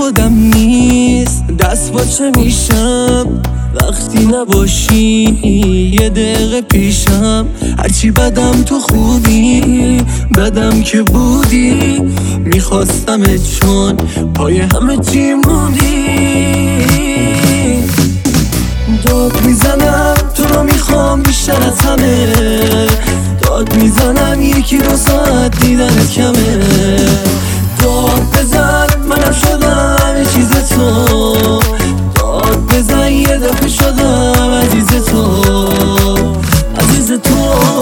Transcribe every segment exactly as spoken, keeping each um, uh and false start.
یادم نیست دست باچه میشم وقتی نباشی یه دقیقه پیشم. هرچی بدم تو خوبی بدم که بودی، میخواستمت چون پای همه چی موندی. داد میزنم تو رو میخوام بیشتر از همه، داد میزنم یکی دو ساعت دیدنت کمه. داد بزن منم شدم یه چیز تو، داد بزن یه دفعه شدم عزیز تو، عزیز تو.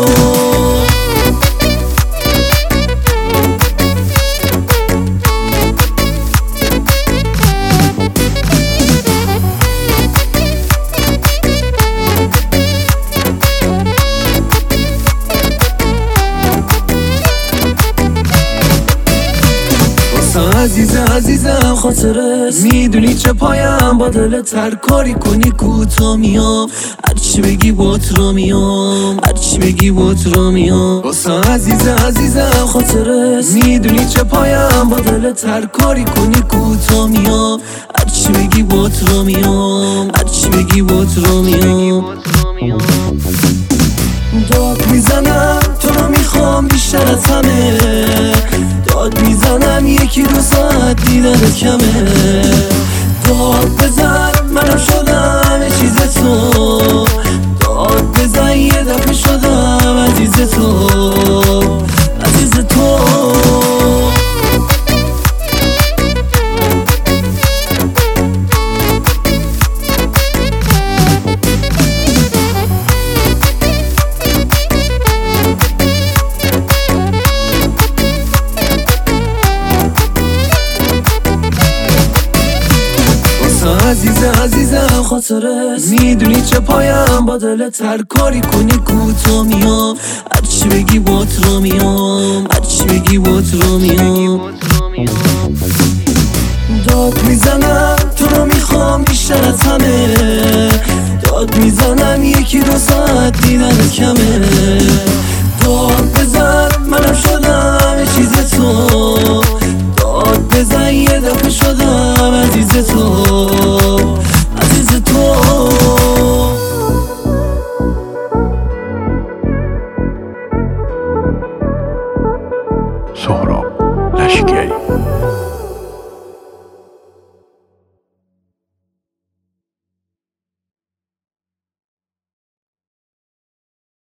عزیزه عزیزم خاطره میدونی چه پایم با دلت هر کاری کنی کوتا میام، هرچی بگی بات را میام، هرچی بگی بات را میام. واسه عزیزه عزیزم خاطره میدونی چه پایم با دلت هر کاری کنی کوتا میام، هرچی بگی بات را میام، هرچی بگی بات را میام. داد میزنم تو رو میخوام بیشتر از همه، داد میزنم یکی دو ساعت دیدنت کمه. داد بزن منم شدم یه چیز تو، داد بزن یه دفعه شدم عزیز تو، عزیز تو. عزیزه عزیزم خاطره میدونی چه پایم با دلت هر کاری کنی کوتا میام، هرچی بگی بات را میام، هرچی بگی بات را میام. داد میزنم تو رو میخوام بیشتر از همه، داد میزنم یکی دو ساعت دیدنت کمه. داد بزن منم شدم یه چیز تو، داد بزن یه دفعه شدم عزیز تو، عزیز تو. سهراب لشکری.